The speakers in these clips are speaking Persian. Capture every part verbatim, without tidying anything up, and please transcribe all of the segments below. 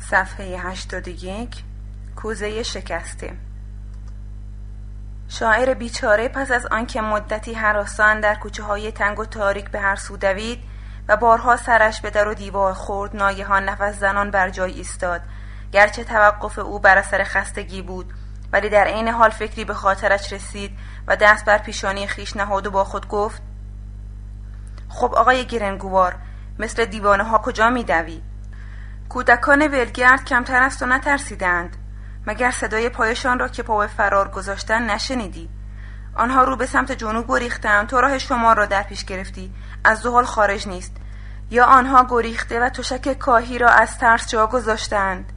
صفحه هشتاد و یک. کوزه شکسته. شاعر بیچاره پس از آنکه مدتی هراسان در کوچه های تنگ و تاریک به هر سو دوید و بارها سرش به در و دیوار خورد، ناگهان نفس زنان بر جای ایستاد. گرچه توقف او بر اثر خستگی بود، ولی در عین حال فکری به خاطرش رسید و دست بر پیشانی خیش نهاد و با خود گفت: خب آقای گرنگوار، مثل دیوانه ها کجا می دوی؟ کودکان ولگرد کمتر از تو نترسیدند؟ مگر صدای پایشان را که پا به فرار گذاشتن نشنیدی؟ آنها رو به سمت جنوب گریختند، تو راه شمال را در پیش گرفتی، از دو حال خارج نیست. یا آنها گریخته و تشک کاهی را از ترس جا گذاشتند؟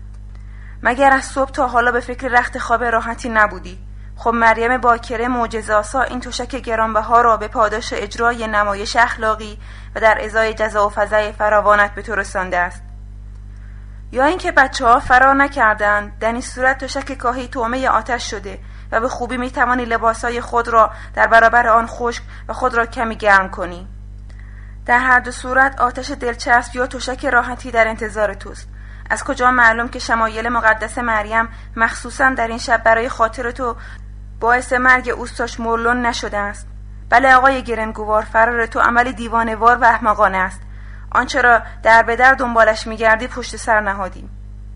مگر از صبح تا حالا به فکر رخت خواب راحتی نبودی؟ خب مریم باکره معجزه‌آسا این تشک گرانبها را به پاداش اجرای نمایش اخلاقی و در ازای جزا و فضای فراوانت به تو رسانده است. یا اینکه بچه‌ها فرار نکردند، در این صورت تشک کاهی طعمه آتش شده و به خوبی میتوانی لباسای خود را در برابر آن خشک و خود را کمی گرم کنی. در هر دو صورت آتش دلچسب یا تشک راحتی در انتظار توست. از کجا معلوم که شمایل مقدس مریم مخصوصا در این شب برای خاطر تو باعث مرگ اوستاش مورلون نشده است؟ بله آقای گرنگوار، فرار تو عملی دیوانه‌وار و احمقانه است. آنچه را در به در دنبالش می‌گردی پشت سر نهادیم.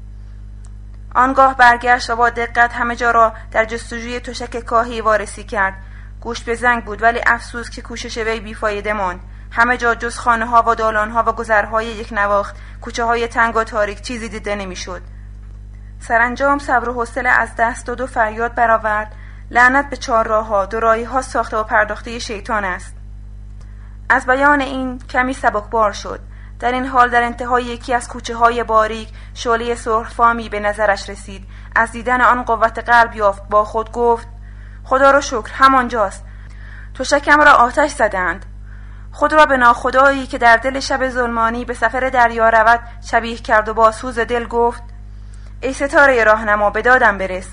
آنگاه برگشت و با دقت همه جا را در جستجوی تشک کاهی وارسی کرد. گوشت به زنگ بود، ولی افسوس که کوشش وی بیفایده ماند. همه جا جز خانه‌ها و دالان‌ها و گذرهای یک نواخت، کوچه‌های تنگ و تاریک چیزی دیده نمی‌شد. سرانجام صبر و حوصله از دست داد و فریاد برآورد: لعنت به چهارراه‌ها، دوراهی‌ها ساخته و پرداخته شیطان است. از بیان این کمی سبکبار شد. در این حال در انتهای یکی از کوچه‌های باریک شعله سرخفامی به نظرش رسید. از دیدن آن قوت قلب یافت، با خود گفت: خدا را شکر، همانجاست. تشکم را آتش زدند. خود را به ناخدایی که در دل شب ظلمانی به سفر دریا رود شبیه کرد و با سوز دل گفت: ای ستاره راهنما، به دادم برس.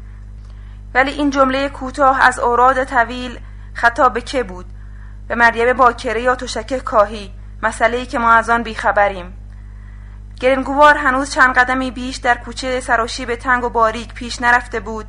ولی این جمله کوتاه از اوراد طویل خطاب به که بود؟ به مریم باکره یا تشک کاهی؟ مسئله‌ای که ما از آن بیخبریم. گرنگوار هنوز چند قدمی بیش در کوچه سراشیب تنگ و باریک پیش نرفته بود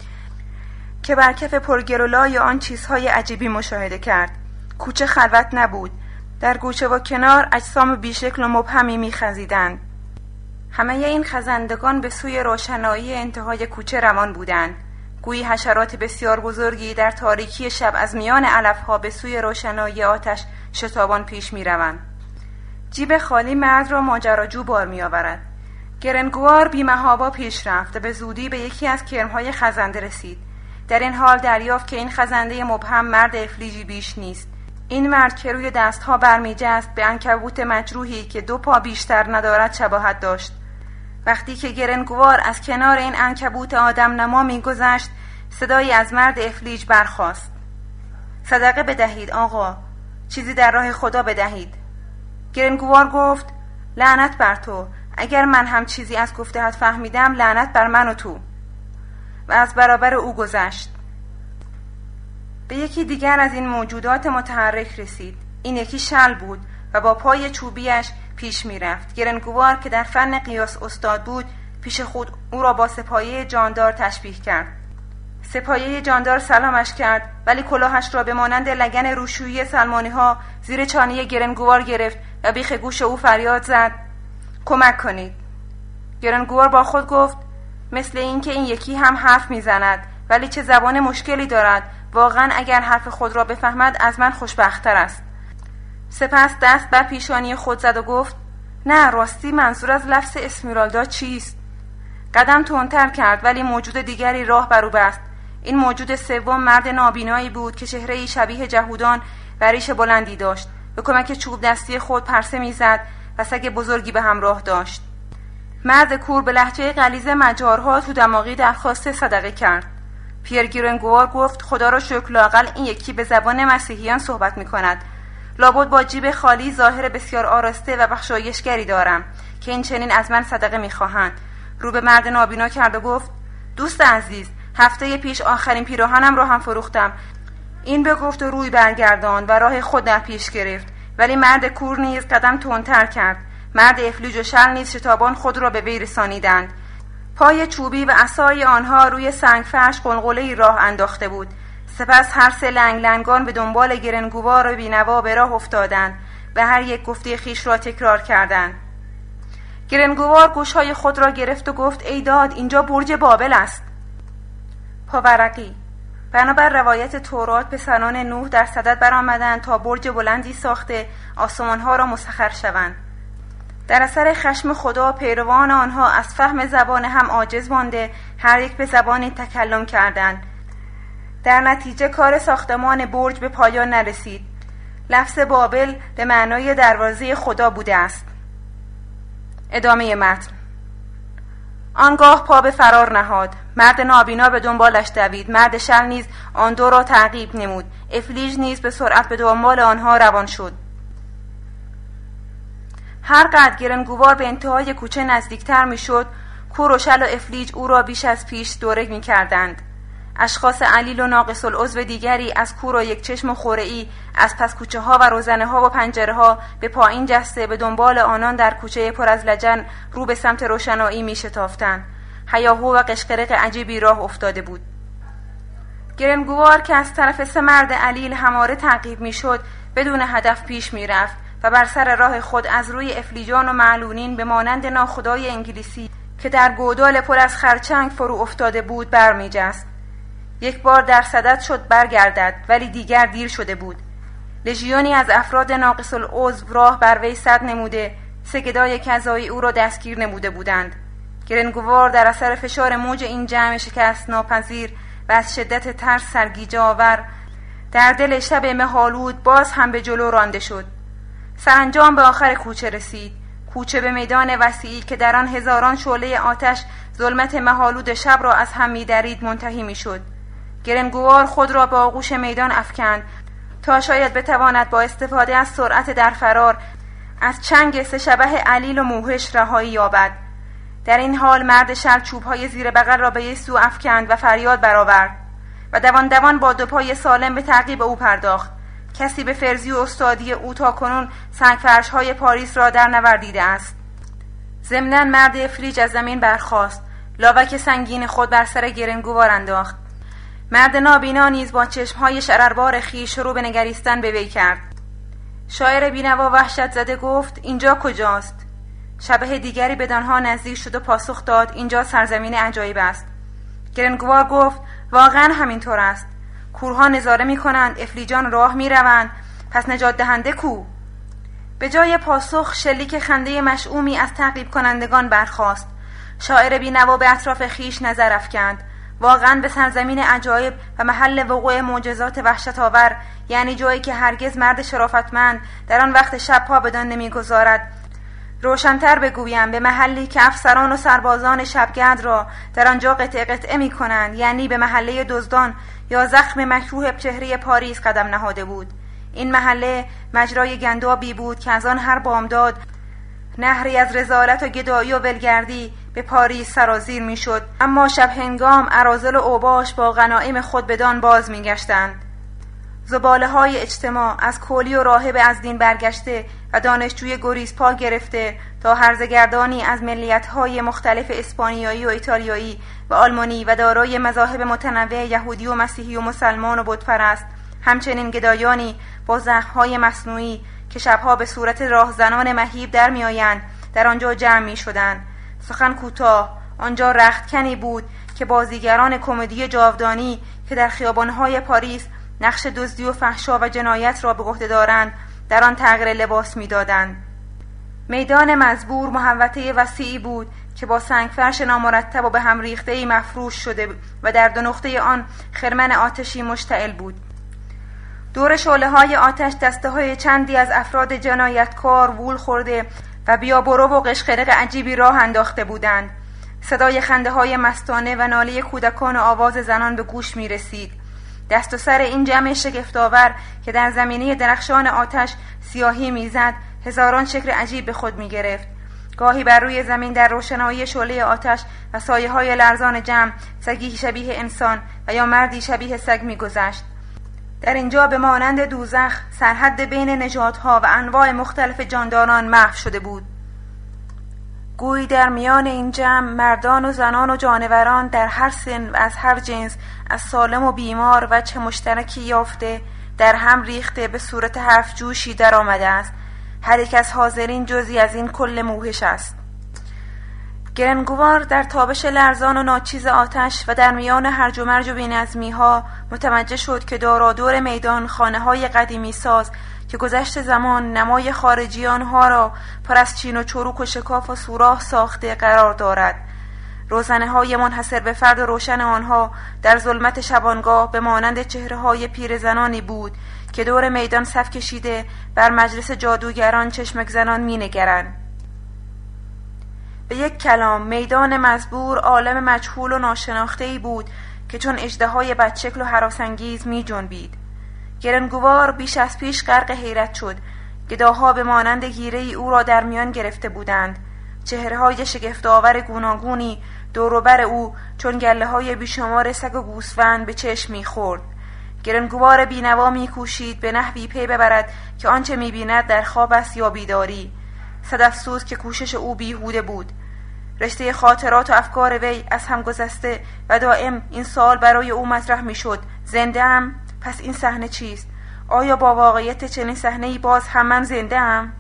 که بر کف پرگرولای آن چیزهای عجیبی مشاهده کرد. کوچه خلوت نبود. در گوشه و کنار اجسام بیشکل و مبهمی می‌خزیدند. همه این خزندگان به سوی روشنایی انتهای کوچه روان بودند. گویی حشرات بسیار بزرگی در تاریکی شب از میان علف‌ها به سوی روشنایی آتش شتابان پیش می‌روند. جیب خالی مرد را ماجراجو بار می‌آورد. گرنگوار بی‌محابا پیش رفت و به زودی به یکی از کرم‌های خزنده رسید. در این حال دریافت که این خزنده مبهم مرد افلیجی بیش نیست. این مرد که روی دستها برمی‌جست به عنکبوت مجروحی که دو پا بیشتر ندارد شباهت داشت. وقتی که گرنگوار از کنار این عنکبوت آدم نما می‌گذشت، صدایی از مرد افلیج برخاست: صدقه بدهید آقا، چیزی در راه خدا بدهید. گرنگوار گفت: لعنت بر تو، اگر من هم چیزی از گفته‌ات فهمیدم لعنت بر من و تو. و از برابر او گذشت. به یکی دیگر از این موجودات متحرک رسید. این یکی شل بود و با پای چوبیش پیش می رفت. گرنگوار که در فن قیاس استاد بود پیش خود او را با سپایه جاندار تشبیه کرد. سپایه جاندار سلامش کرد، ولی کلاهش را به مانند لگن روشویی سلمانی ها زیر چانه گرنگوار گرفت و بیخ گوش او فریاد زد: کمک کنید. گرنگوار با خود گفت: مثل این که این یکی هم حرف می زند، ولی چه زبان مشکلی دارد. واقعا اگر حرف خود را بفهمد از من خوشبخت‌تر است. سپس دست بر پیشانی خود زد و گفت: نه، راستی منظور از لفظ اسمیرالدا چیست؟ قدم تندتر کرد، ولی موجود دیگری راه بر او بست. این موجود سوم مرد نابینایی بود که چهره‌ای شبیه جهودان و ریش بلندی داشت. به کمک چوب دستی خود پرسه می‌زد و سگ بزرگی به همراه داشت. مرد کور به لهجه غلیظ مجارها تو دماغی درخواست صدقه کرد. پیر گرنگوار گفت: خدا را شکر، لااقل این یکی به زبان مسیحیان صحبت می‌کند. لابد با جیب خالی ظاهر بسیار آراسته و بخشایشگری دارم که این چنین از من صدقه می‌خواهند. رو به مرد نابینا کرد و گفت: دوست عزیز، هفته پیش آخرین پیراهنم را هم فروختم. این به گفت و روی برگرداند و راه خود در پیش گرفت، ولی مرد کور نیز قدم تندتر کرد. مرد افلیج و شل نیز شتابان خود را به وی رسانیدند. پای چوبی و عصای آنها روی سنگ فرش قلقله‌ای راه انداخته بود. سپس هر سه لنگ لنگان به دنبال گرنگوار و بینوا به راه افتادند و هر یک گفته خیش را تکرار کردند. گرنگوار گوشهای خود را گرفت و گفت ای داد، اینجا برج بابل است. پاورقی: بنابر روایت تورات پسران نوح در صدد برآمدند تا برج بلندی ساخته آسمانها را مسخر شوند. در اثر خشم خدا پیروان آنها از فهم زبان هم عاجز مانده هر یک به زبانی تکلم کردند. در نتیجه کار ساختمان برج به پایان نرسید. لفظ بابل به معنای دروازه خدا بوده است. ادامه متن. آنگاه پا به فرار نهاد. مرد نابینا به دنبالش دوید. مرد شل نیز آن دو را تعقیب نمود. افلیج نیز به سرعت به دنبال آنها روان شد. هر قدر گرنگوار به انتهای کوچه نزدیکتر می شد، کور و شل و افلیج او را بیش از پیش دوره می کردند. اشخاص علیل و ناقص العضو دیگری از کور و یک چشم و خوره‌ای از پس کوچه ها و روزنه ها و پنجره ها به پایین جسته به دنبال آنان در کوچه پر از لجن رو به سمت روشنایی می شتافتند. هیاهو و قشقرق عجیبی راه افتاده بود. گرنگوار که از طرف سه مرد علیل هماره تعقیب می شد بدون هدف پیش می رفت و بر سر راه خود از روی افلیجان و معلولین به مانند ناخدای انگلیسی که در گودال پر از خرچنگ فرو افتاده بود برمی جست. یک بار در صدد شد برگردد، ولی دیگر دیر شده بود. لژیونی از افراد ناقص العضو راه بر وی سد نموده سه گدای کذایی او را دستگیر نموده بودند. گرنگوار در اثر فشار موج این جمع شکست ناپذیر و از شدت ترس سرگیجه آور در دل شب مه‌آلود باز هم به جلو رانده شد. سرانجام به آخر کوچه رسید. کوچه به میدان وسیعی که در آن هزاران شعله آتش ظلمت مه‌آلود شب را از هم می‌درید منتهی می‌شد. گرنگوار خود را به آغوش میدان افکند تا شاید بتواند با استفاده از سرعت در فرار از چنگ سه شبح علیل و موحش رهایی یابد. در این حال مرد شل چوب‌های زیر بغل را به یک سو افکند و فریاد برآورد و دوان دوان با دو پای سالم به تعقیب او پرداخت. کسی به فرزی و استادی او تا کنون سنگفرش‌های پاریس را در نوردیده است. ضمناً مرد افلیج از زمین برخاست، لاوک سنگین خود بر سر گرنگوار انداخت. مرد نابینا نیز با چشم‌های شرربار خویش شروع به نگریستن به وی کرد. شاعر بینوا وحشت زده گفت اینجا کجاست؟ شبح دیگری بدانها نزدیک شد و پاسخ داد اینجا سرزمین عجایب است. گرنگوار گفت واقعا همینطور است. کورها نظاره می کنند، افلیجان راه می روند، پس نجات دهنده کو؟ به جای پاسخ شلیک خنده مشعومی از تعقیب کنندگان برخاست. شاعر بینوا به اطراف خیش نظر افکند. واقعا به سرزمین عجایب و محل وقوع معجزات وحشت آور، یعنی جایی که هرگز مرد شرافتمند در آن وقت شب پا بدان نمیگذارد. روشن‌تر بگویم به محلی که افسران و سربازان شبگرد را در آنجا قطعه قطعه می کنند، یعنی به محله دزدان یا زخم مکروه چهره پاریس قدم نهاده بود. این محله مجرای گندابی بود که از آن هر بامداد نهری از رذالت و گدایی و ولگردی به پاریس سرازیر می شد. اما شب هنگام اراذل و اوباش با غنایم خود بدان باز می گشتند. زباله های اجتماع از کولی و راهب از دین برگشته و دانشجوی گریزپا گرفته تا هرزگردانی از ملیت‌های مختلف اسپانیایی و ایتالیایی و آلمانی و دارای مذاهب متنوع یهودی و مسیحی و مسلمان و بتپرست، همچنین گدایانی با زخم‌های مصنوعی که شبها به صورت راهزنان مهیب در می‌آیند در آنجا جمع می‌شدند. سخن کوتاه، آنجا رختکنی بود که بازیگران کمدی جاودانی که در خیابان‌های پاریس نقش دزدی و فحشا و جنایت را به عهده دارند در آن تغییر لباس می‌دادند. میدان مزبور محوطه وسیعی بود که با سنگفرش نامرتب و به هم ریخته‌ای مفروش شده و در دو نقطه آن خرمن آتشی مشتعل بود. دور شعله‌های آتش دسته‌های چندی از افراد جنایتکار وول خورده و بیا برو و قشقرق عجیبی راه انداخته بودند. صدای خنده‌های مستانه و ناله کودکان و آواز زنان به گوش می‌رسید. دست و سر این جمع شگفت‌آور که در زمینه درخشان آتش سیاهی میزد هزاران شکل عجیب به خود میگرفت. گاهی بر روی زمین در روشنایی شعله آتش و سایه‌های لرزان جمع سگی شبیه انسان و یا مردی شبیه سگ میگذشت. در اینجا به مانند دوزخ سرحد بین نژادها و انواع مختلف جانداران محو شده بود. گویی در میان این جمع مردان و زنان و جانوران در هر سن و از هر جنس، از سالم و بیمار و چه مشترکی یافته در هم ریخته به صورت حرف جوشی در آمده است. هر یک از حاضرین جزی از این کل موحش است. گرنگوار در تابش لرزان و ناچیز آتش و در میان هرج و مرج و بی‌نظمی ها متوجه شد که دارادور میدان خانه های قدیمی ساز که گذشت زمان نمای خارجی آنها را پر از چین و چروک و شکاف و سوراخ ساخته قرار دارد. روزنه های منحصر به فرد و روشن آنها در ظلمت شبانگاه به مانند چهره های پیرزنانی بود که دور میدان صف کشیده بر مجلس جادوگران چشمک زنان می نگرند. به یک کلام میدان مزبور عالم مجهول و ناشناخته‌ای بود که چون اژدهای بدشکل و هراس‌انگیز می جنبید. گرنگوار بیش از پیش غرق حیرت شد. گداها به مانند گیره‌ای او را در میان گرفته بودند. چهره‌های شگفت‌آور گوناگونی دور و بر او چون گله‌های بیشمار سگ و گوسفند به چشم می‌خورد. گرنگوار بینوا می‌کوشید به نحوی پی ببرد که آنچه می‌بیند در خواب است یا بیداری. صد افسوس که کوشش او بیهوده بود. رشته خاطرات و افکار وی از هم گسسته و دائم این سوال برای او مطرح می‌شد: زنده‌ام؟ پس این صحنه چیست؟ آیا با واقعیت چنین صحنه‌ای باز هم من زنده‌ام؟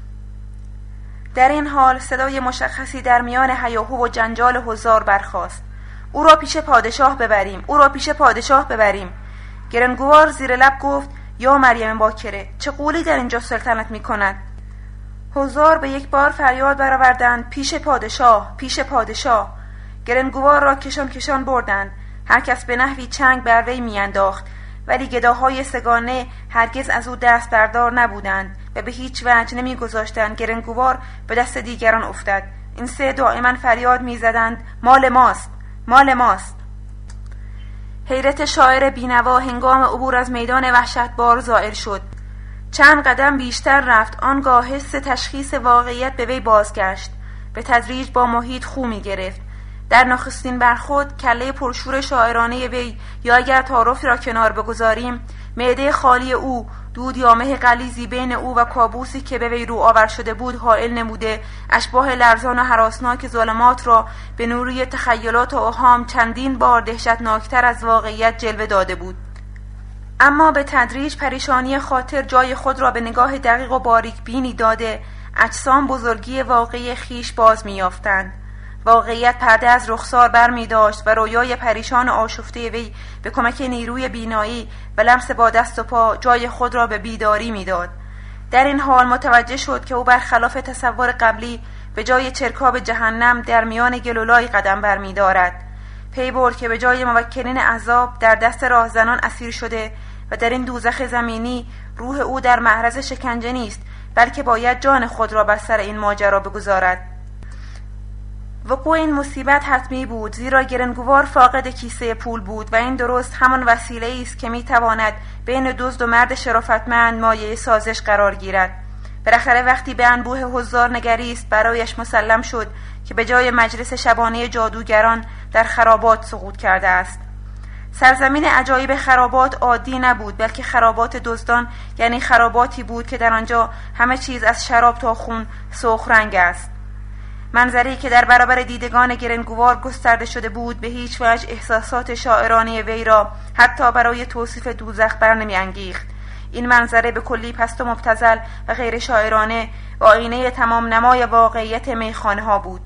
در این حال صدای مشخصی در میان هیاهو و جنجال حضار برخاست: او را پیش پادشاه ببریم، او را پیش پادشاه ببریم. گرنگوار زیر لب گفت: یا مریم باکره، چه غولی در اینجا سلطنت می‌کند؟ حضار به یک بار فریاد برآوردند: پیش پادشاه، پیش پادشاه. گرنگوار را کشان کشان بردند. هر کس به نحوی چنگ بر وی میانداخت، ولی گداهای سگانه هرگز از او دست بردار نبودند و به هیچ وجه نمیگذاشتند گرنگوار به دست دیگران افتد. این سه دائما فریاد میزدند: مال ماست، مال ماست. حیرت شاعر بینوا هنگام عبور از میدان وحشتبار ظاهر شد. چند قدم بیشتر رفت، آنگاه حس تشخیص واقعیت به وی بازگشت. به تدریج با محیط خو می گرفت. در نخستین برخود کله پرشور شاعرانه وی، یا اگر تعارفی را کنار بگذاریم معده خالی او، دود یا مه غلیظی بین او و کابوسی که به وی رو آور شده بود حائل نموده اشباح لرزان و هراسناک ظلمات را به نوری تخیلات و اوهام چندین بار دهشتناکتر از واقعیت جلوه داده بود. اما به تدریج پریشانی خاطر جای خود را به نگاه دقیق و باریک بینی داده اجسام بزرگی واقعی خیش باز می یافتند. واقعیت پرده از رخسار بر می داشت و رویای پریشان و آشفته وی به کمک نیروی بینایی و لمس با دست و پا جای خود را به بیداری می داد. در این حال متوجه شد که او برخلاف تصور قبلی به جای چرکاب جهنم در میان گلولای قدم بر می دارد. پی برد که به جای موکلین عذاب در دست راهزنان اسیر شده و در این دوزخ زمینی روح او در معرض شکنجه نیست، بلکه باید جان خود را بر سر این ماجرا بگذارد. وقوع این مصیبت حتمی بود، زیرا گرنگوار فاقد کیسه پول بود و این درست همان وسیله است که میتواند بین دزد و مرد شرافتمند مایه سازش قرار گیرد. بالاخره وقتی به انبوه حضار نگریست برایش مسلم شد که به جای مجلس شبانه جادوگران در خرابات سقوط کرده است. سرزمین عجایب خرابات عادی نبود، بلکه خرابات دزدان، یعنی خراباتی بود که در آنجا همه چیز از شراب تا خون سرخ رنگ است. منظری که در برابر دیدگان گرنگوار گسترده شده بود به هیچ وجه احساسات شاعرانه وی را حتی برای توصیف دوزخ بر نمی انگیخت. این منظره به کلی پست و مبتذل و غیر شاعرانه و آینه تمام نمای واقعیت میخانه ها بود.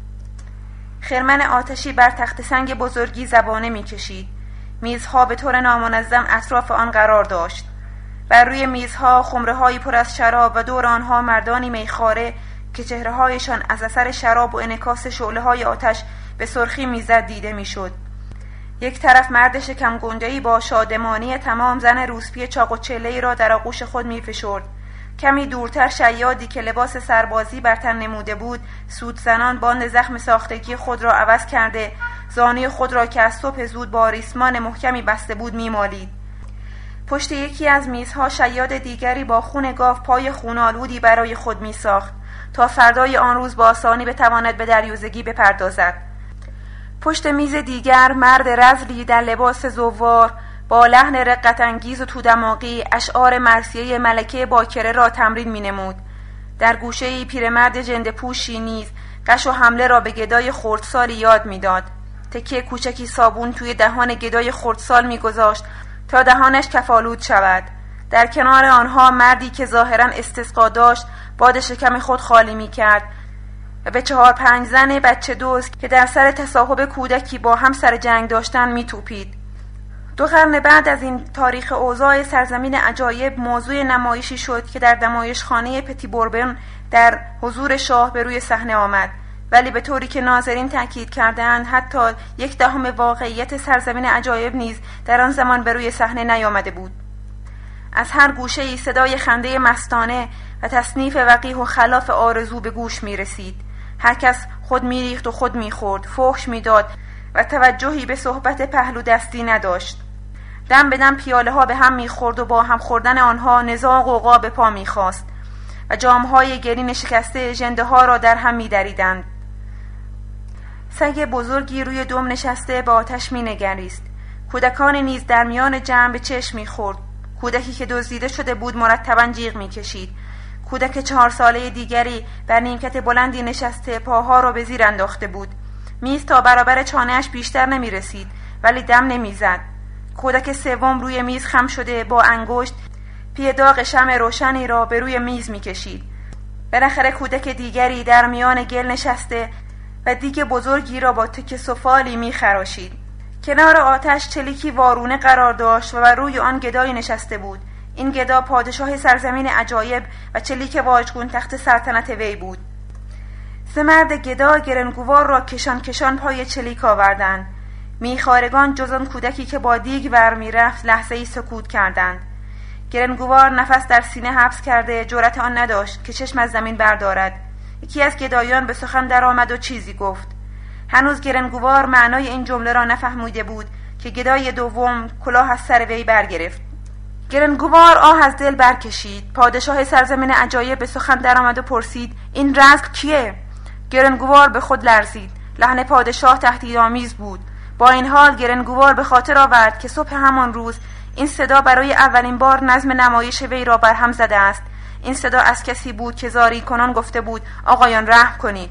خرمن آتشی بر تخت سنگ بزرگی زبانه می کشید. میزها به طور نامنظم اطراف آن قرار داشت. بر روی میزها خمره‌هایی پر از شراب و دور آنها مردانی میخواره که چهره‌هایشان از اثر شراب و انعکاس شعله‌های آتش به سرخی میزد دیده میشد. یک طرف مرد شکم گنده‌ای با شادمانی تمام زن روسپی چاق و چله‌ای را در آغوش خود میفشرد. کمی دورتر شیادی که لباس سربازی بر تن نموده بود، سود زنان باند زخم ساختگی خود را عوض کرده زانوی خود را که از صبح زود با ریسمان محکمی بسته بود میمالید. پشت یکی از میزها شیاد دیگری با خون گاو پای خونالودی برای خود میساخت تا فردای آن روز با آسانی بتواند به دریوزگی بپردازد. پشت میز دیگر مرد رذلی در لباس زوار با لحن رقت انگیز و تودماغی اشعار مرثیه ملکه باکره را تمرین می نمود. در گوشه‌ای پیرمرد جنده پوشی نیز قش و حمله را به گدای خردسالی یاد میداد. تکه کوچکی صابون توی دهان گدای خردسال میگذاشت تا دهانش کفالود شود. در کنار آنها مردی که ظاهراً استسقا داشت باد شکم خود خالی میکرد و به چهار پنج زن بچه دوز که در سر تصاحب کودکی با هم سر جنگ داشتن میتوپید. دو قرن بعد از این تاریخ اوضاع سرزمین عجایب موضوع نمایشی شد که در نمایشخانه پتی بوربن در حضور شاه به روی صحنه آمد، ولی به طوری که ناظرین تأکید کردند حتی یک دهم واقعیت سرزمین عجایب نیز در آن زمان به روی صحنه نیامده بود. از هر گوشه‌ای صدای خنده مستانه و تصنیف وقیح و خلاف آرزو به گوش می رسید. هر کس خود می ریخت و خود می خورد، فحش می داد و توجهی به صحبت پهلو دستی نداشت. دم به دم پیاله ها به هم می خورد و با هم خوردن آنها نزاع و غوغا به پا می خواست و جامهای گرین شکسته ژنده ها را در هم می دریدند. سگ بزرگی روی دم نشسته به آتش می نگریست. کودکان نیز در میان جمع به چشم می خورد. کودکی که دزدیده شده بود مرتباً جیغ می کشید. کودک چهار ساله دیگری بر نیمکت بلندی نشسته پاها را به زیر انداخته بود. میز تا برابر چانه‌اش بیشتر نمی رسید ولی دم نمی زد. کودک سوم روی میز خم شده با انگشت پی داغ شمع روشنی را به روی میز می کشید. بالاخره کودک دیگری در میان گل نشسته و دیگ بزرگی را با تکه سفالی می خراشید. کنار آتش چلیکی وارونه قرار داشت و بر روی آن گدایی نشسته بود. این گدا پادشاه سرزمین عجایب و چلیک واژگون تخت سلطنت وی بود. سه مرد گدا گرنگوار را کشان کشان پای چلیک آوردند. میخارگان جز آن کودکی که با دیگ ور میرفت لحظه ای سکوت کردند. گرنگوار نفس در سینه حبس کرده جرأت آن نداشت که چشم از زمین بردارد. یکی از گدایان به سخن در آمد و چیزی گفت. هنوز گرنگوار معنای این جمله را نفهمیده بود که گدای دوم کلاه از سر وی برگرفت. گرنگوار آه از دل برکشید. پادشاه سرزمین عجایب به سخن در آمد و پرسید این رزق کیه؟ گرنگوار به خود لرزید. لحن پادشاه تهدیدآمیز بود. با این حال گرنگوار به خاطر آورد که صبح همان روز این صدا برای اولین بار نظم نمایش وی را برهم زده است. این صدا از کسی بود که زاری کنان گفته بود آقایان رحم کنید.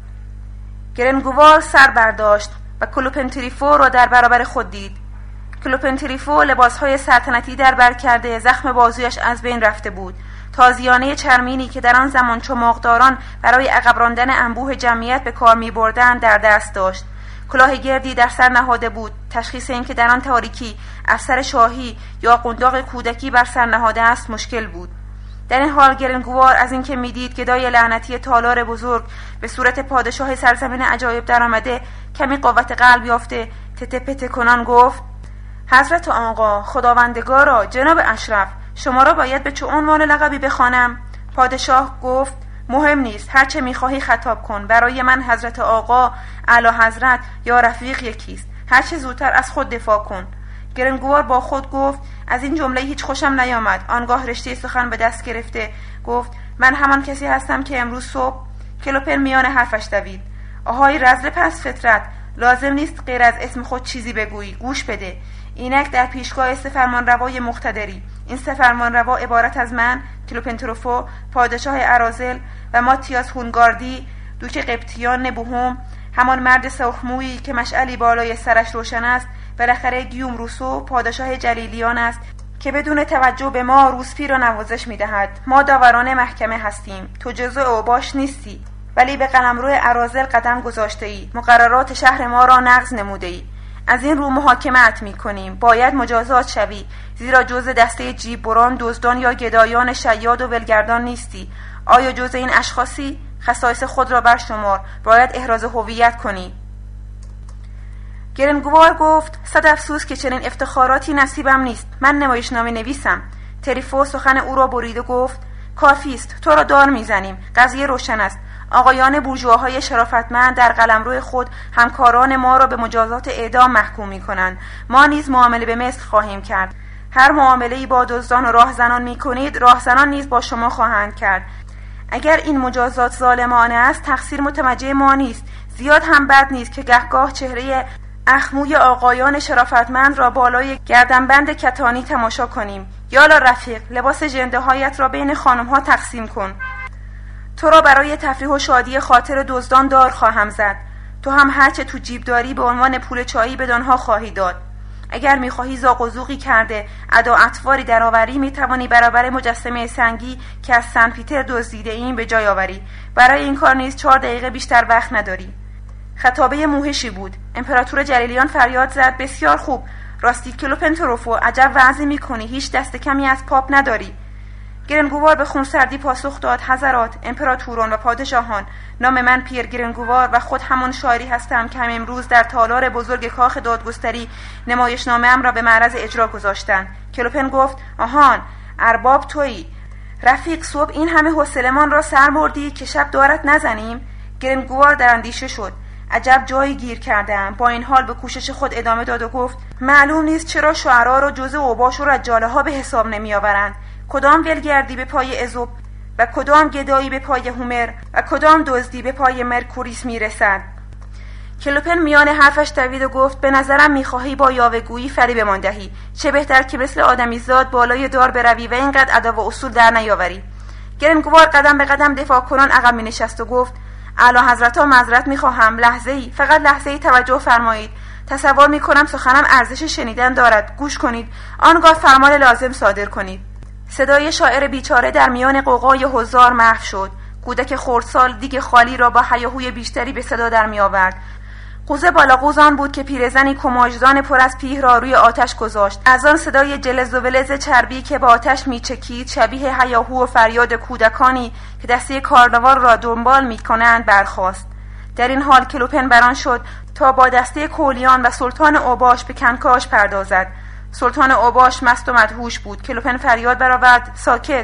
گرنگوار سر برداشت و کلوپنتریفو را در برابر خود دید. کلوپنتریفو لباسهای سلطنتی در بر کرده، زخم بازویش از بین رفته بود. تازیانه چرمینی که در آن زمان چماقداران برای عقب راندن انبوه جمعیت به کار می بردند در دست داشت. کلاه گردی در سر نهاده بود. تشخیص این که در آن تاریکی افسر شاهی یا قنداق کودکی بر سر نهاده است مشکل بود. در این حال گرنگوار از اینکه میدید گدای لعنتی تالار بزرگ به صورت پادشاه سرزمین عجایب در آمده کمی قوت قلب یافته تته پته کنان گفت حضرت آقا، خداوندگارا، جناب اشرف، شما را باید به چه عنوان لقبی بخوانم؟ پادشاه گفت مهم نیست، هر چه میخواهی خطاب کن. برای من حضرت آقا، اعلی حضرت یا رفیق یکیست. هر چه زودتر از خود دفاع کن. گرنگوار با خود گفت از این جمله هیچ خوشم نیامد. آنگاه رشته سخن به دست گرفته گفت من همان کسی هستم که امروز صبح. کلوپن میان حرفش دوید. آهای رذل پس فطرت، لازم نیست غیر از اسم خود چیزی بگویی. گوش بده. اینک در پیشگاه سه فرمانروای مقتدری. این سه فرمانروا عبارت از من، کلوپنتروفو، پادشاه اراذل و ماتیاس هونگاردی، دوک قبطیان نبوهم، همان مرد سرخمویی که مشعلی بالای سرش روشن است، بالاخره گیوم روسو، پادشاه جلیلیان است که بدون توجه به ما روسپی را نوازش می‌دهد. ما داوران محکمه هستیم. تو جزء اوباش نیستی، ولی به قلمرو اراذل قدم گذاشته‌ای. مقررات شهر ما را نقض نموده‌ای. از این رو محاکمت می‌کنیم. باید مجازات شوی، زیرا جزء دسته جیب بران، دزدان یا گدایان شیاد و ولگردان نیستی. آیا جزء این اشخاصی؟ خصایص خود را برشمار. باید احراز هویت کنی. گرنگوار گفت صد افسوس که چنین افتخاراتی نصیبم نیست. من نمایشنامه نویسم. تریفو سخن او را برید و گفت کافی است، تو را دار میزنیم. قضیه روشن است. آقایان بورژواهای شرافتمند در قلمرو خود همکاران ما را به مجازات اعدام محکوم می‌کنند. ما نیز معامله به مثل خواهیم کرد. هر معامله‌ای با دزدان و راهزنان می‌کنید، راهزنان نیز با شما خواهند کرد. اگر این مجازات ظالمانه است، تقصیر متوجه ما نیست. زیاد هم بد نیست که گهگاه چهره اخموی آقایان شرافتمند را بالای گردنبند کتانی تماشا کنیم. یالا رفیق، لباس ژنده هایت را بین خانم ها تقسیم کن. تو را برای تفریح و شادی خاطر دزدان دار خواهم زد. تو هم هرچه تو جیب داری به عنوان پول چایی بدانها خواهی داد. اگر میخواهی زاغ و زوغی کرده ادا اطواری درآوری میتوانی برابر مجسمه سنگی که از سن پیتر دزدیده ایم به جای آوری. برای این کار نیز چهار دقیقه بیشتر وقت نداری. خطابه موهشی بود. امپراتور جلیلیان فریاد زد: بسیار خوب، راستی کلوپن تروفو، عجب وعظی میکنی، هیچ دست کمی از پاپ نداری. گرنگووار به خونسردی پاسخ داد: حضرات، امپراتوران و پادشاهان، نام من پیر گرنگووار و خود همان شاعری هستم که هم امروز در تالار بزرگ کاخ دادگستری نمایشنامه ام را به معرض اجرا گذاشتند. کلوپن گفت: آهان، ارباب تویی. رفیق، صبح این همه حوصله‌مان را سر بردی که شب دارت نزنیم؟ گرنگووار در اندیشه شد. عجب جایی گیر کرده‌ام. با این حال به کوشش خود ادامه داد و گفت: معلوم نیست چرا شعرا را جز اوباش و رجاله ها به حساب نمیآورند. کدام ولگردی به پای ازوب و کدام گدایی به پای هومر و کدام دزدی به پای مرکوریس میرسد. کلوپن میان حرفش دوید و گفت: به نظرم میخواهی با یاوه‌گویی فریبمان دهی. چه بهتر که مثل آدمیزاد بالای دار بروی و اینقدر ادا و اصول در نیاوری. گرنگووار قدم به قدم دفاع کنان عقب می نشست و گفت: اعلی حضرت ها، معذرت میخواهم. لحظه ای، فقط لحظه ای توجه فرمایید. تصور میکنم سخنم ارزش شنیدن دارد. گوش کنید، آنگاه فرمان لازم صادر کنید. صدای شاعر بیچاره در میان غوغای حضار محو شد. کودک خردسال دیگ خالی را با هیاهوی بیشتری به صدا در می آورد. قوزه بالا قوز آن بود که پیرزنی کماژدان پر از پیه را روی آتش گذاشت. از آن صدای جلز و ولز چربی که با آتش می چکید شبیه هیاهو و فریاد کودکانی که دسته کاروان را دنبال می کنند برخاست. در این حال کلوپن بران شد تا با دسته کولیان و سلطان اوباش به کنکاش پردازد. سلطان اوباش مست و مدهوش بود. کلوپن فریاد برآورد: ساکت!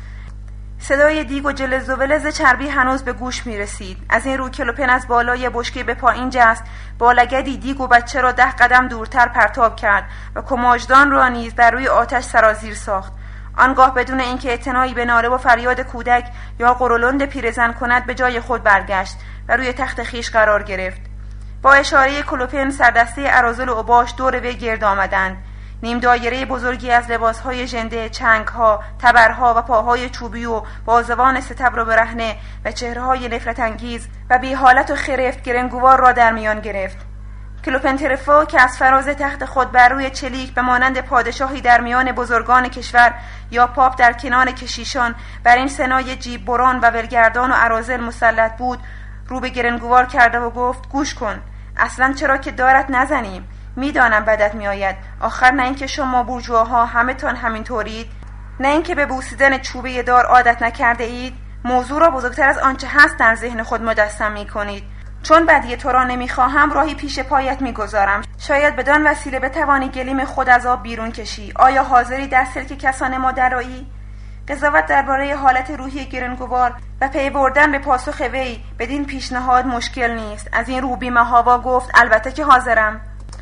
صدای دیگ و جلز و ولز چربی هنوز به گوش می رسید. از این رو کلوپن از بالای بشکه به پایین جست، با لگدی دیگ و بچه را ده قدم دورتر پرتاب کرد و کماژدان را نیز بر روی آتش سرازیر ساخت. آنگاه بدون اینکه اعتنایی به ناله و فریاد کودک یا قرولند پیرزن کند به جای خود برگشت و روی تخت خیش قرار گرفت. با اشاره کلوپن سردسته اراذل و اوباش دور وی گرد آمدند. نیم دایره بزرگی از لباسهای ژنده، چنگها، تبرها و پاهای چوبی و بازوان ستبر و برهنه و چهره‌های نفرت انگیز و بی حالت و خرفت گرنگووار را در میان گرفت. کلوپن تروفو که از فراز تخت خود بر روی چلیک به مانند پادشاهی در میان بزرگان کشور یا پاپ در کنار کشیشان بر این سنای جیب بران و ولگردان و اراذل مسلط بود، رو به گرنگووار کرده و گفت: گوش کن، اصلا چرا که دارت نزنیم؟ میدانم بدت میآید. آخر نه اینکه شما بورژواها همه تان همین طورید؟ نه اینکه به بوسیدن چوبه دار عادت نکرده اید؟ موضوع را بزرگتر از آنچه هست در ذهن خود مجسم می کنید. چون بدی تو را نمیخواهم راهی پیش پایت میگذارم. شاید بدان وسیله بتوانی گلیم خود از آب بیرون کشی. آیا حاضری در سلک کسان ما درآیی؟ قضاوت درباره حالت روحی گرنگووار و پی بردن به پاسخ وی بدین پیشنهاد مشکل نیست. از این رو بی‌محابا گفت: البته که حاضرم.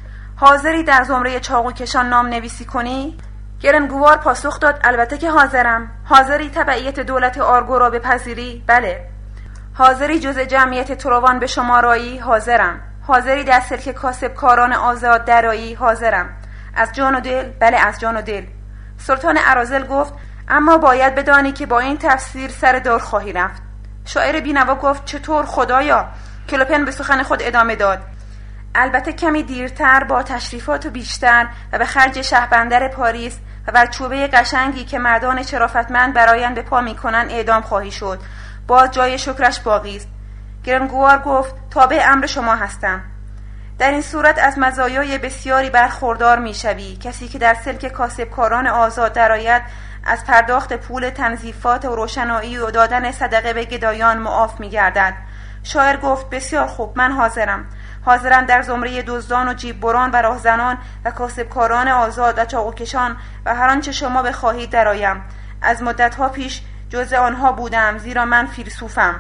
حاضری در زمره چاقوکشان نام نویسی کنی؟ گرنگووار پاسخ داد: البته که حاضرم. حاضری تبعیت دولت آرگو را بپذیری؟ بله. حاضری جز جمعیت تروان به شمارایی؟ حاضرم. حاضری در سلک کاسبکاران آزاد درایی؟ حاضرم. از جان و دل؟ بله، از جان و دل. سلطان اراذل گفت: اما باید بدانی که با این تفسیر سر دار خواهی رفت. شاعر بینوا گفت: چطور خدایا؟ کلوپن به سخن خود ادامه داد: البته کمی دیرتر با تشریفات بیشتر و به خرج شهربندر پاریس و بر چوبه قشنگی که مردان شرافتمند برایند به پا میکنن اعدام خواهی شد. باز جای شکرش باقی است. گرنگووار گفت: تابع امر شما هستم. در این صورت از مزایای بسیاری برخوردار میشوی. کسی که در سلک کاسبکاران آزاد درآید از پرداخت پول تنظیفات و روشنایی و دادن صدقه به گدایان معاف میگردد. شاعر گفت: بسیار خوب، من حاضرم. حاضرم در زمره دزدان و جیب بران و راهزنان و کاسبکاران آزاد و چاقوکشان و هر آنچه شما بخواهید درآیم. از مدتها پیش جزء آنها بودم، زیرا من فیلسوفم.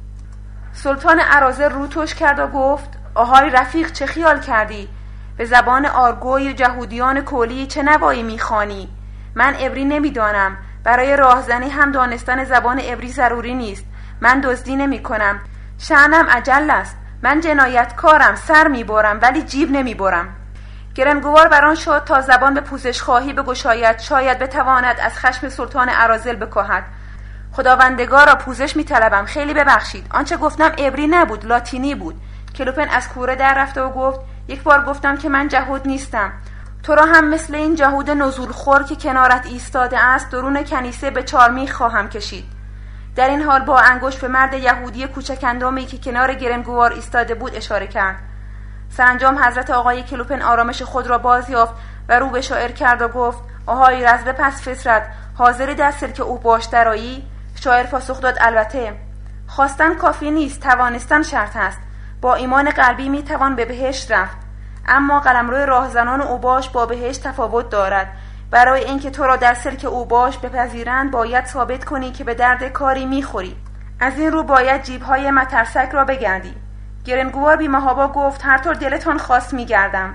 سلطان اراذل رو تش کرد و گفت: آهای رفیق، چه خیال کردی؟ به زبان آرگوی جهودیان کولی چه نوایی میخوانی؟ من عبری نمیدانم. برای راهزنی هم دانستن زبان عبری ضروری نیست. من دزدی نمی کنم. شأنم اجل است. من جنایتکارم، سر میبرم ولی جیب نمیبرم. گرنگووار بران شد تا زبان به پوزش خواهی بگشاید، شاید بتواند از خشم سلطان اراذل بکاهد. خداوندگارا پوزش می‌طلبم، خیلی ببخشید. آنچه گفتم عبری نبود، لاتینی بود. کلوپن از کوره در رفته و گفت یک بار گفتم که من جهود نیستم. تو را هم مثل این جهود نزولخور که کنارت ایستاده است درون کنیسه به چارمیخ خواهم کشید. در این حال با انگشت به مرد یهودی کوچک اندامی که کنار گرنگوار ایستاده بود اشاره کرد. سرانجام حضرت آقای کلوپن آرامش خود را باز یافت و رو به شاعر کرد و گفت آهای رزبه پس فطرت، حاضری در سلک او باش درایی؟ شاعر پاسخ داد البته. خواستن کافی نیست، توانستن شرط است. با ایمان قلبی می توان به بهشت رفت، اما قلمرو راهزنان اوباش با بهشت تفاوت دارد. برای اینکه تو را در سلک اوباش بپذیرند باید ثابت کنی که به درد کاری میخوری. از این رو باید جیب‌های مترسک را بگردی. گرنگوار بی‌محابا گفت هر طور دلتان خواست میگردم.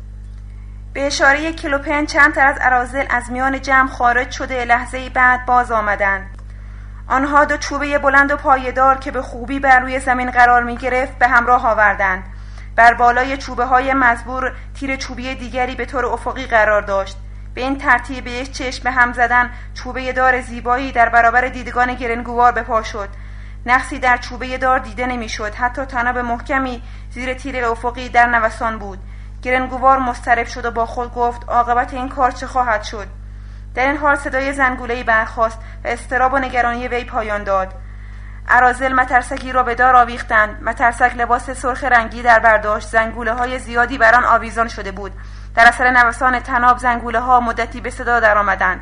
به اشاره کلوپن چند تر از اراذل از میان جمع خارج شده لحظه‌ای بعد باز آمدند. آنها دو چوبه بلند و پایدار که به خوبی بر روی زمین قرار می گرفت به همراه آوردند. بر بالای چوبه های مزبور تیر چوبی دیگری به طور افقی قرار داشت. به این ترتیب به یک چشم به هم زدن چوبه دار زیبایی در برابر دیدگان گرنگوار به پا شد. نقصی در چوبه دار دیده نمی شد، حتی تناب محکمی زیر تیر افقی در نوسان بود. گرنگوار مضطرب شد و با خود گفت عاقبت این کار چه خواهد شد؟ در این حال صدای زنگوله‌ای برخاست و اضطراب و نگرانی وی پایان داد. اراذل مترسکی را به دار آویختند. مترسک لباس سرخ رنگی در برداشت، زنگوله‌های زیادی بر آن آویزان شده بود. در اثر نوسان تناب زنگوله‌ها مدتی به صدا درآمدند.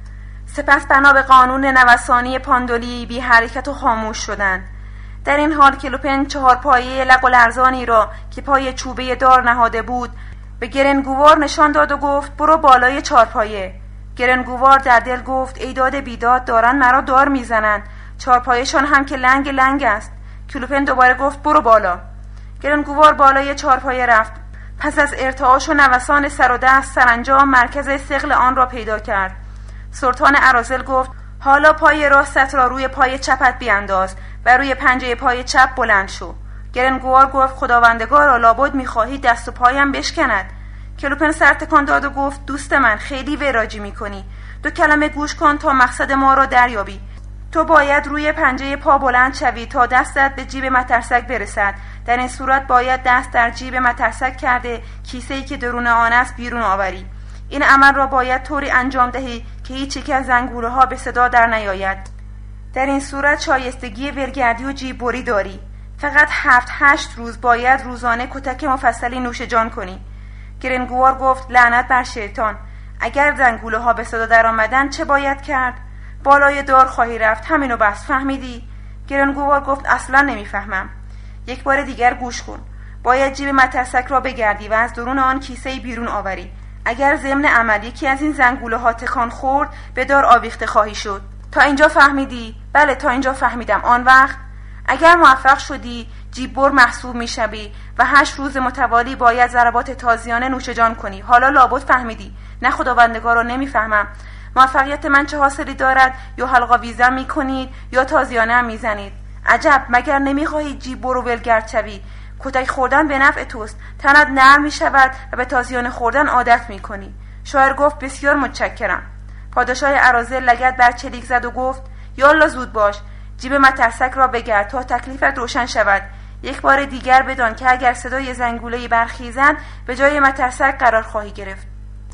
سپس بنا به قانون نوسانی پاندولی بی حرکت و خاموش شدند. در این حال کلوپن چهار پایه لق و لرزانی را که پای چوبه دار نهاده بود به گرنگوار نشان داد و گفت برو بالای چهارپایه. گرنگوار در دل گفت ای داد بیداد، دارن مرا دار میزنند. چهارپایه‌شان هم که لنگ لنگ است. کلوپن دوباره گفت برو بالا. گرنگوار بالای چهارپایه رفت. پس از ارتعاش و نوسان سر و دست سرانجام مرکز ثقل آن را پیدا کرد. سلطان اراذل گفت حالا پای راستت را روی پای چپت بیانداز و روی پنجه پای چپ بلند شو. گرنگوار گفت خداوندگارا لابد می‌خواهی دست و پایم بشکند. کلوپن سر تکان داد و گفت دوست من خیلی وراجی می‌کنی. دو کلمه گوش کن تا مقصد ما را دریابی. تو باید روی پنجه پا بلند شوی تا دستت به جیب مترسک برسد. در این صورت باید دست در جیب مترسک کرده کیسه‌ای که درون آن است بیرون آوری. این عمل را باید طوری انجام دهی که هیچ یک از زنگوله‌ها به صدا در نیاید. در این صورت شایستگی ولگردی و جیب بری داری. فقط هفت هشت روز باید روزانه کتک مفصلی نوش جان کنی. گرنگوار گفت لعنت بر شیطان، اگر زنگوله‌ها به صدا در آمدن چه باید کرد؟ بالای دار خواهی رفت، همینو بس. فهمیدی؟ گرنگوار گفت اصلا نمیفهمم. یک بار دیگر گوش کن. باید جیب مترسک را بگردی و از درون آن کیسه‌ای بیرون آوری. اگر ضمن عمل یکی از این زنگوله‌ها تکان خورد به دار آویخته خواهی شد. تا اینجا فهمیدی؟ بله تا اینجا فهمیدم. آن وقت اگر موفق شدی جیب بر محسوب میشوی و هشت روز متوالی باید ضربات تازیانه نوش جان کنی. حالا لابد فهمیدی. نه خداوندگارا نمیفهمم. موفقیت من چه حاصلی دارد؟ یا حلقا ویزم میکنید یا تازیانه هم میزنید. عجب، مگر نمیخواهید جیب بر و ولگرد شوی؟ کتک خوردن به نفع توست. تنت نرم میشود و به تازیانه خوردن عادت میکنی. شاعر گفت بسیار متشکرم. پادشاه اراذل لگد بر چلیک زد و گفت یالا زود باش، جیب مترسک را بگرد تا تکلیفت روشن شود. یک بار دیگر بدان که اگر صدای زنگوله‌ای برخیزد به جای مترسک قرار خواهی گرفت.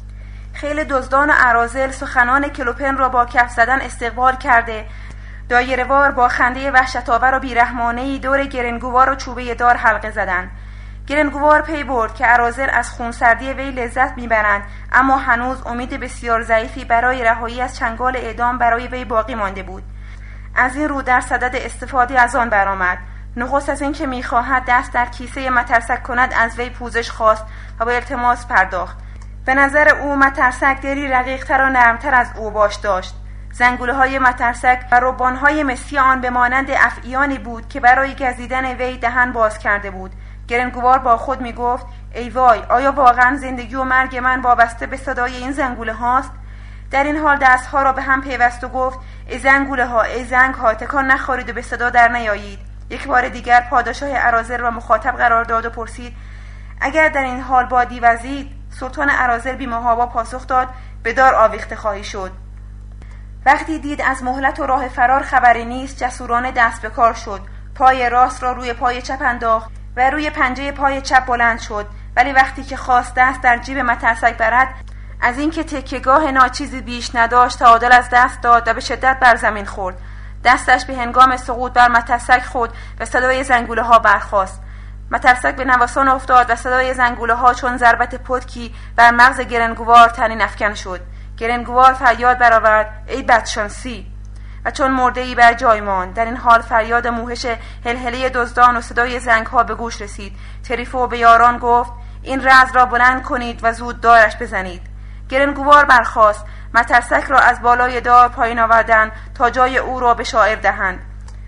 خیل دزدان و اراذل سخنان کلوپن را با کف زدن استقبال کرده دایره‌وار با خنده وحشت‌آور و بیرحمانه‌ای دور گرنگوار و چوبه دار حلقه زدند. گرنگوار پی برد که اراذل از خونسردی وی لذت میبرند، اما هنوز امید بسیار ضعیفی برای رهایی از چنگال اعدام برای وی باقی مانده بود. از این رو در صدد استفاده از آن برآمد. نخست از این که میخواهد دست در کیسه مترسک کند از وی پوزش خواست و با التماس پرداخت. به نظر او مترسک دری رقیق‌تر و نرمتر از او باش داشت. زنگوله‌های مترسک و ربان‌های مسی آن به مانند افعیانی بود که برای گزیدن وی دهن باز کرده بود. گرنگوار با خود می گفت ای وای، آیا واقعا زندگی و مرگ من وابسته به صدای این زنگوله هاست؟ در این حال دستها را به هم پیوست و گفت ای زنگوله ها، ای زنگ ها، تکان نخورید و به صدا در نیایید. یک بار دیگر پادشاه اراذل را مخاطب قرار داد و پرسید اگر در این حال بادی وزید؟ سلطان اراذل بی‌محابا پاسخ داد به دار آویخته خواهی شد. وقتی دید از مهلت و راه فرار خبری نیست، جسورانه دست به کار شد. پای راست را روی پای چپ انداخت و روی پنجه پای چپ بلند شد، ولی وقتی که خواست دست در جیب مترسک برد، از اینکه تکیه‌گاه ناچیزی بیش نداشت تعادل از دست داد و به شدت بر زمین خورد. دستش به هنگام سقوط بر مترسک خورد و صدای زنگوله ها برخاست. مترسک به نوسان افتاد و صدای زنگوله ها چون ضربت پتکی بر مغز گرنگوار طنین افکن شد. گرنگوار فریاد برآورد: ای بدشانسی! و چون مرده‌ای بر جای ماند. در این حال فریاد موهش هلهله دزدان و صدای زنگ‌ها به گوش رسید. تریفو به یاران گفت: این رز را بلند کنید و زود دارش بزنید. گرنگوار برخاست. مترسک را از بالای دار پایین آوردند تا جای او را به شاعر دهند.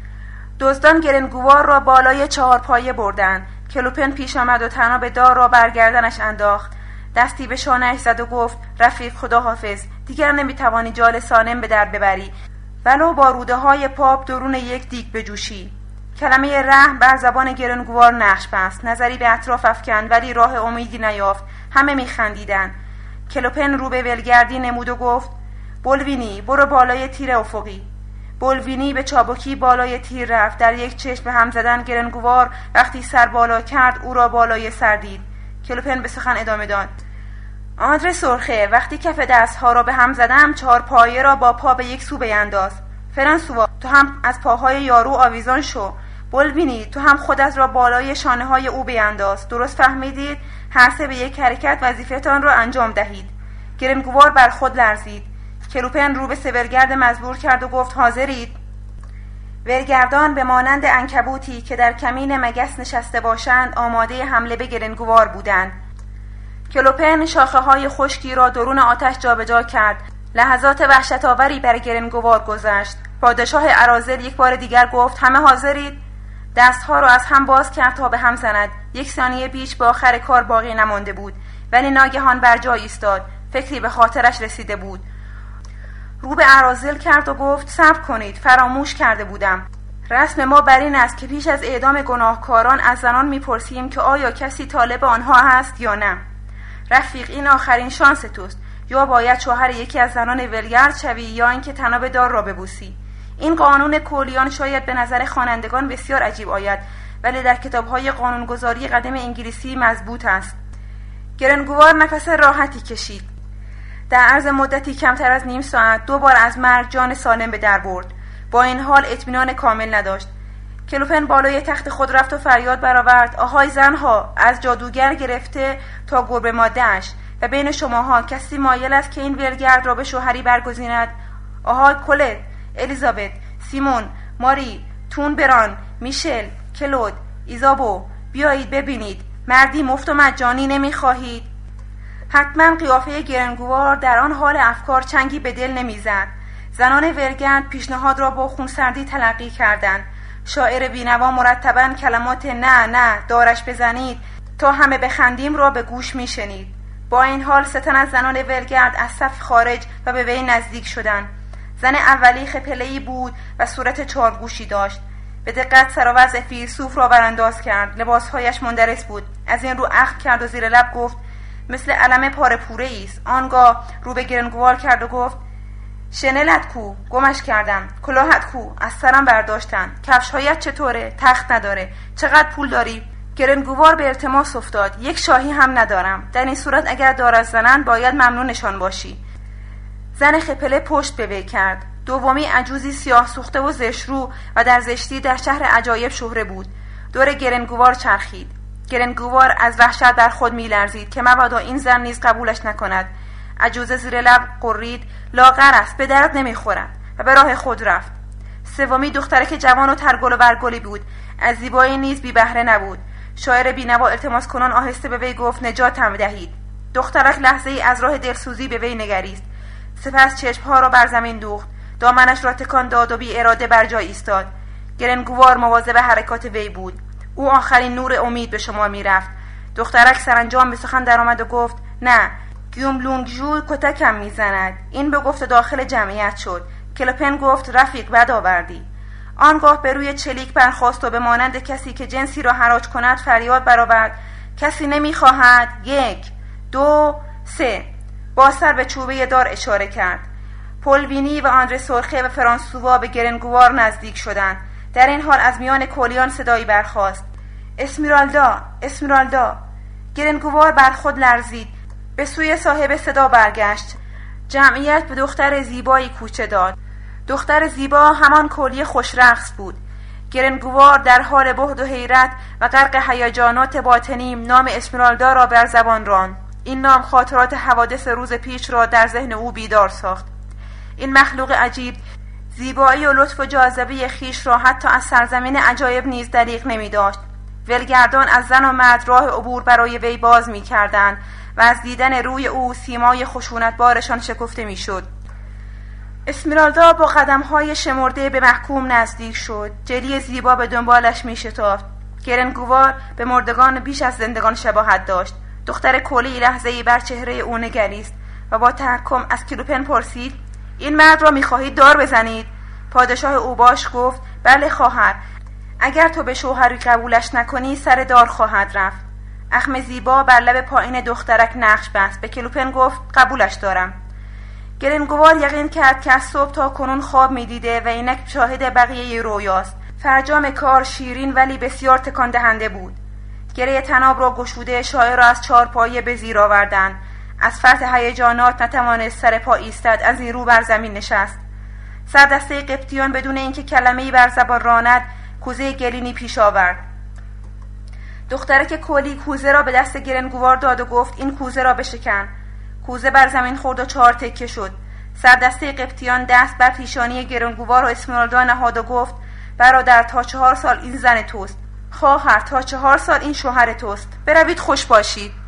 دزدان گرنگوار را بالای چهار پایه بردند. کلوپن پیش آمد و تناب دار را برگردنش انداخت. دستی به شانه‌اش زد و گفت: رفیق، خداحافظ، دیگر نمیتوانی جال سالم به در ببری، ولو با روده های پاپ درون یک دیگ بجوشی. کلمه رحم بر زبان گرنگوار نقش بست. نظری به اطراف افکند ولی راه امیدی نیافت. همه میخندیدند. کلوپن رو به ولگردی نمود و گفت: بولوینی، برو بالای تیر افقی. بولوینی به چابکی بالای تیر رفت. در یک چشم به هم زدن گرنگوار وقتی سر بالا کرد او را بالای سر دید. کلوپن به سخن ادامه داد: آندره سرخه، وقتی کف دستها را به هم زدم چهار پایه را با پا به یک سو بینداز. فرانسوا، تو هم از پاهای یارو آویزان شو. بولوینی، تو هم خودت را بالای شانه های او بینداز. درست فهمیدید؟ هر سه به یک حرکت وظیفتان را انجام دهید. گرنگوار بر خود لرزید. کلوپن رو به سه ولگرد مزبور کرد و گفت: حاضرید؟ ولگردان به مانند عنکبوتی که در کمین مگس نشسته باشند آماده حمله به گرنگوار بودند. کلوپن شاخه های خشکی را درون آتش جابجا کرد. لحظات وحشت‌آوری بر گرنگوار گذشت. پادشاه اراذل یک بار دیگر گفت: همه حاضرید؟ دستها را از هم باز کرد تا به هم زند. یک ثانیه بیش به آخر کار باقی نمانده بود، ولی ناگهان بر جای ایستاد. فکری به خاطرش رسیده بود. رو به اراذل کرد و گفت: صبر کنید، فراموش کرده بودم. رسم ما بر این است که پیش از اعدام گناهکاران از زنان میپرسیم که آیا کسی طالب آنها هست یا نه. رفیق، این آخرین شانس توست. یا باید شوهر یکی از زنان ولگرد شوی یا اینکه تناب دار را ببوسی. این قانون کولیان شاید به نظر خوانندگان بسیار عجیب آید، ولی در کتاب‌های قانونگذاری قدیم انگلیسی مضبوط است. گرنگوار نفس راحتی کشید. در عرض مدتی کمتر از نیم ساعت دو بار از مرگ جان سالم به در برد. با این حال اطمینان کامل نداشت. کلوپن بالای تخت خود رفت و فریاد برآورد: آهای زنها، از جادوگر گرفته تا گربه ماده‌اش و بین شماها کسی مایل است که این ولگرد را به شوهری برگزیند؟ آهای کلت، الیزابت، سیمون، ماری، تون بران، میشل، کلود، ایزابو، بیایید ببینید. مردی مفت و مجانی نمیخواهید؟ حتما قیافه گرنگوار در آن حال افکار چنگی به دل نمیزد. زنان ولگرد پیشنهاد را با خونسردی تلقی کردند. شاعر بینوا مرتباً کلمات نه نه دارش بزنید تا همه بخندیم را به گوش میشنید. با این حال سه تن از زنان ولگرد از صف خارج و به وی نزدیک شدند. زن اولی خپله‌ای بود و صورت چارگوشی داشت. به دقت سر و وضع فیلسوف را برانداز کرد. لباسهایش مندرس بود. از این رو اخم کرد و زیر لب گفت: مثل علم پاره پوره ایست. آنگاه رو به گرنگوار کرد و گفت: شنلت کو؟ گمش کردم. کلاهت کو؟ از سرم برداشتن. کفشهایت چطوره؟ تخت نداره. چقدر پول داری؟ گرنگوار به التماس افتاد: یک شاهی هم ندارم. در این صورت اگر دارد زنن باید ممنونشان باشی. زن خپله پشت به وی کرد. دومی عجوزی سیاه سوخته و زشرو و در زشتی در شهر عجایب شهره بود. دور گرنگوار چرخید. گرنگوار از وحشت در خود میلرزید که مبادا این زن نیز قبولش نکند. عجوزه زیر لب قرید: لاغر است، به درد نمیخورد، و به راه خود رفت. سومی دخترک جوان و ترگل و برگلی بود. از زیبایی نیز بی بهره نبود. شاعر بینوا التماس کنان آهسته به وی گفت: نجاتم دهید. دخترک لحظه ای از راه دلسوزی به وی نگریست، سپس چشمها را بر زمین دوخت، دامنش را تکان داد و بی اراده بر جای ایستاد. گرنگوار مواظب حرکات وی بود. او آخرین نور امید به شما میرفت. دخترک سرانجام به سخن درآمد و گفت: نه، گیوم لونگژو کتکم میزند. این به گفت داخل جمعیت شد. کلوپن گفت: رفیق، بد آوردی. آنگاه به روی چلیک برخاست و به مانند کسی که جنسی را حراج کند فریاد برآورد: کسی نمیخواهد؟ یک، دو، سه. با سر به چوبه دار اشاره کرد. پل وینی و آندره سورخه و فرانسوا به گرنگوار نزدیک شدند. در این حال از میان کولیان صدایی برخاست: اسمیرالدا، اسمیرالدا. گرنگوار بر خود لرزید، به سوی صاحب صدا برگشت. جمعیت به دختر زیبایی کوچه داد. دختر زیبا همان کولی خوشرقص بود. گرنگوار در حال بهت و حیرت و غرق هیجانات باطنی نام اسمیرالدا را بر زبان راند. این نام خاطرات حوادث روز پیش را در ذهن او بیدار ساخت. این مخلوق عجیب زیبایی و لطف و جاذبه خیش را حتی از سرزمین عجایب نیز دریغ نمی داشت. ولگردان از زن و مرد راه عبور برای وی باز می کردند و از دیدن روی او سیمای خشونتبارشان شکفته می شد. اسمیرالدا با قدم‌های شمرده به محکوم نزدیک شد. جلی زیبا به دنبالش می شتافت. گرنگوار به مردگان بیش از زندگان شباهت داشت. دختر کولی لحظه‌ای بر چهره او نگریست و با تحکم از کلوپن پرسید: این مرد را می‌خواهید دار بزنید؟ پادشاه اوباش گفت: بله خواهر، اگر تو به شوهری قبولش نکنی سر دار خواهد رفت. اخم زیبا بر لب پایین دخترک نقش بست. به کلوپن گفت: قبولش دارم. گرنگوار یقین کرد که از صبح تا کنون خواب می‌دیده و اینک شاهد بقیه رویاست. فرجام کار شیرین ولی بسیار تکان دهنده بود. گره تناب را گشوده شاعر را از چهارپایه به زیر آوردند. از فرط هیجانات نتوانست سر پا ایستد، از این رو بر زمین نشست. سردسته قبطیان بدون اینکه کلمه‌ای بر زبان راند کوزه گلینی پیش آورد. دخترک کولی کوزه را به دست گرنگوار داد و گفت: این کوزه را بشکن. کوزه بر زمین خورد و چهار تکه شد. سردسته قبطیان دست بر پیشانی گرنگوار و اسمیرالدا نهاد و گفت: برادر، تا چهار سال این زن توست. خواهر، تا چهار سال این شوهر توست. بروید خوش باشید.